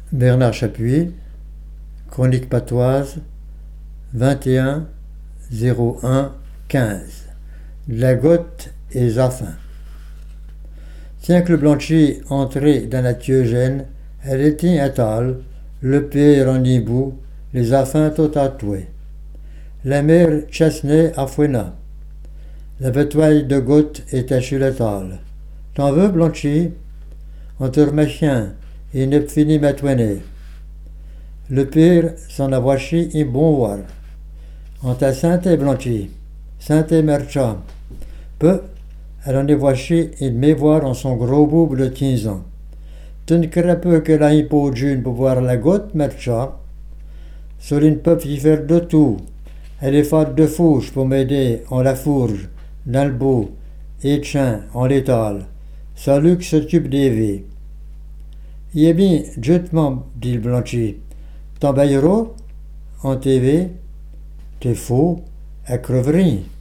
Bernard Chapuis, Chronique patoise, 21 01 15. La Gotte et Zaffin. Tiens que le blanchi entré dans la Thiogène, elle était un tal, le père en hibou, les affins tout tatoués. La mère chassenait à fouena. La betoile de Gotte était chez le tal. T'en veux, blanchi? On te remet et ne fini matouaner. Le père s'en a voici un bon voir. On t'a santé, blanchi, santé mercha. Peu, elle en est voici et de mévoir en son gros boube de 15 ans. Tu ne crains peu qu'elle a un pot de june pour voir la Gotte, mercha. Soline peut y faire de tout. Elle est faite de fourche pour m'aider en la fourge, dans le beau, et chien en l'étal. Salut qui s'occupe des vies. Eh bien, justement, dit le blanchi, ton baillero, en TV, t'es faux, à creverie.